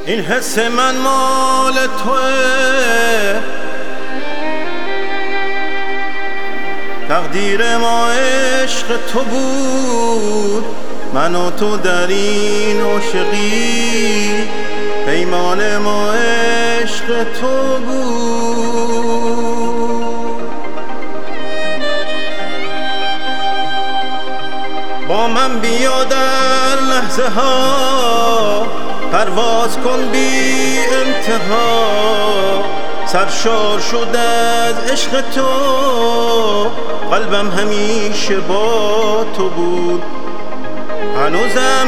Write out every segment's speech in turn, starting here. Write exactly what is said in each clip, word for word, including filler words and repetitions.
این حس من مال توه، تقدیر ما عشق تو بود، من و تو در این عاشقی، پیمان ما عشق تو بود. با من بیا در لحظه ها، پرواز کن بی انتها، سرشار شد از عشق تو، قلبم همیشه با تو بود. هنوزم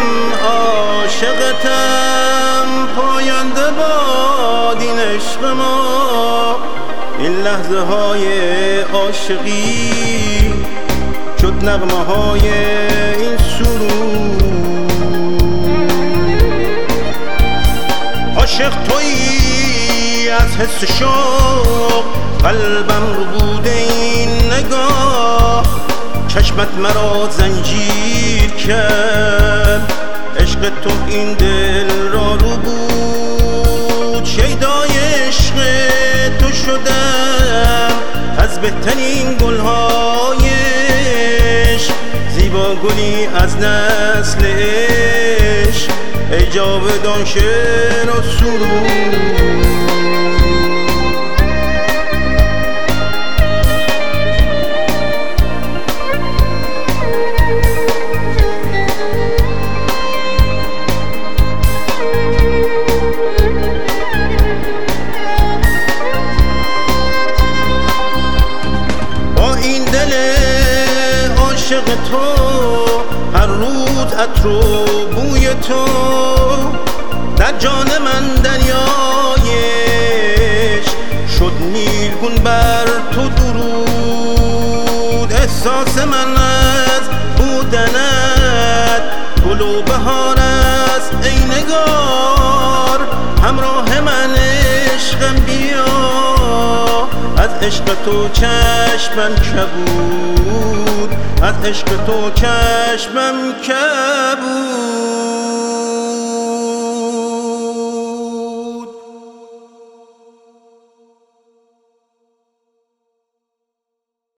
عاشقتم، پاینده باد این عشق ما، این لحظه های عاشقی شد نغمه های این سرود. عاشق تویی از حس شوق، قلبم رو بوده این نگاه، چشمت مرا زنجیر کرد، عشق تو این دل را رو بود. شیدای عشق تو شدم، از بهترین گلهای عشق، زیبا گلی از نسل عشق، ای جاودان شعر و سرود. عاشق تو هر روز عطر و بوی تو، در جان من دریایش شد نیلگون بر تو درود. احساس من از بودنت گل و بهار است ای نگار، همراه من عشقم بیا، از عشق تو چشمم کبود، از عشق تو چشمم کبود.